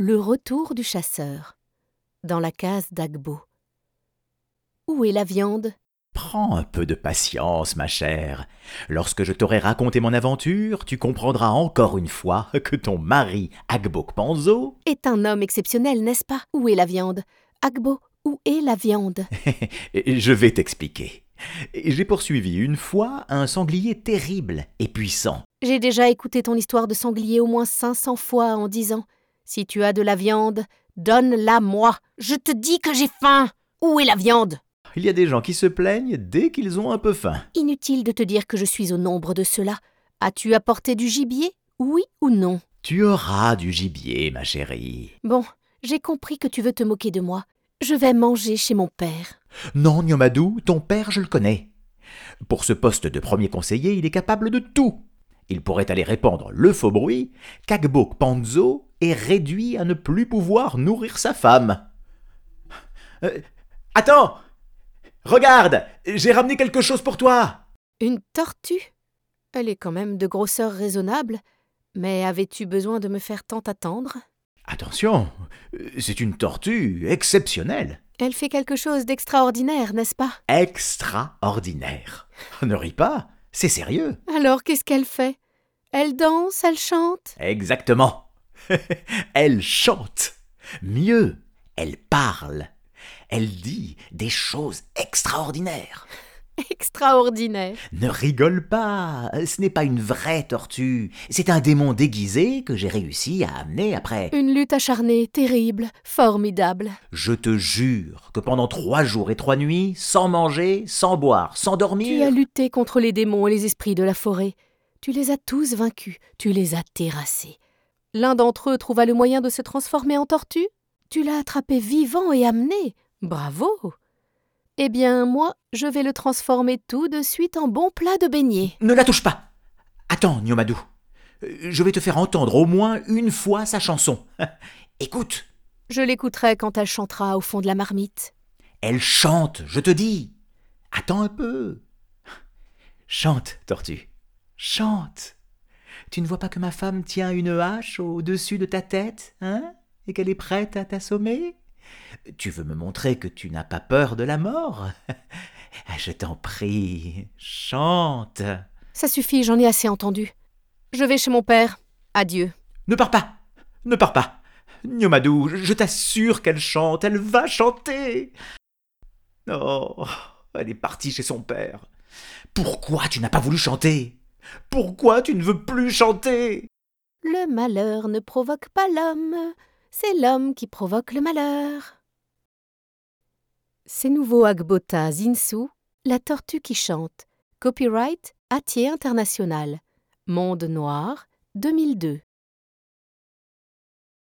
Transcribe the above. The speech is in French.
Le retour du chasseur. Dans la case d'Agbo. Où est la viande? Prends un peu de patience, ma chère. Lorsque je t'aurai raconté mon aventure, tu comprendras encore une fois que ton mari, Agbo-Kpanzo, Est un homme exceptionnel, n'est-ce pas? Où est la viande? Agbo, où est la viande? je vais t'expliquer. J'ai poursuivi une fois un sanglier terrible et puissant. J'ai déjà écouté ton histoire de sanglier au moins 500 fois en disant « Si tu as de la viande, donne-la-moi. Je te dis que j'ai faim. Où est la viande ?» Il y a des gens qui se plaignent dès qu'ils ont un peu faim. Inutile de te dire que je suis au nombre de ceux-là. As-tu apporté du gibier? Oui ou non? Tu auras du gibier, ma chérie. Bon, j'ai compris que tu veux te moquer de moi. Je vais manger chez mon père. Non, Nyomadou, ton père, je le connais. Pour ce poste de premier conseiller, il est capable de tout. Il pourrait aller répandre le faux bruit qu'Agbo-Kpanzo est réduit à ne plus pouvoir nourrir sa femme. Attends! Regarde! J'ai ramené quelque chose pour toi! Une tortue? Elle est quand même de grosseur raisonnable. Mais avais-tu besoin de me faire tant attendre? Attention, c'est une tortue exceptionnelle. Elle fait quelque chose d'extraordinaire, n'est-ce pas? Extraordinaire. Ne ris pas, c'est sérieux. Alors qu'est-ce qu'elle fait? Elle danse, elle chante? Exactement. Elle chante. Mieux, elle parle. Elle dit des choses extraordinaires. Extraordinaire! Ne rigole pas, ce n'est pas une vraie tortue. C'est un démon déguisé que j'ai réussi à amener après. Une lutte acharnée, terrible, formidable. Je te jure que pendant 3 jours et 3 nuits, sans manger, sans boire, sans dormir... Tu as lutté contre les démons et les esprits de la forêt. Tu les as tous vaincus, tu les as terrassés. L'un d'entre eux trouva le moyen de se transformer en tortue. Tu l'as attrapé vivant et amené. Bravo! Eh bien, moi, je vais le transformer tout de suite en bon plat de beignets. Ne la touche pas. Attends, Nyomadou. Je vais te faire entendre au moins une fois sa chanson. Écoute. Je l'écouterai quand elle chantera au fond de la marmite. Elle chante, je te dis. Attends un peu. Chante, tortue. Chante. Tu ne vois pas que ma femme tient une hache au-dessus de ta tête, hein? Et qu'elle est prête à t'assommer? Tu veux me montrer que tu n'as pas peur de la mort? Je t'en prie, chante. Ça suffit, j'en ai assez entendu. Je vais chez mon père. Adieu. Ne pars pas, ne pars pas. Nyomadou, je t'assure qu'elle chante, elle va chanter. Oh, elle est partie chez son père. Pourquoi tu n'as pas voulu chanter? Pourquoi tu ne veux plus chanter? Le malheur ne provoque pas l'homme, c'est l'homme qui provoque le malheur. C'est nouveau Agbota Zinsou, la tortue qui chante. Copyright Hatier International. Monde Noir, 2002.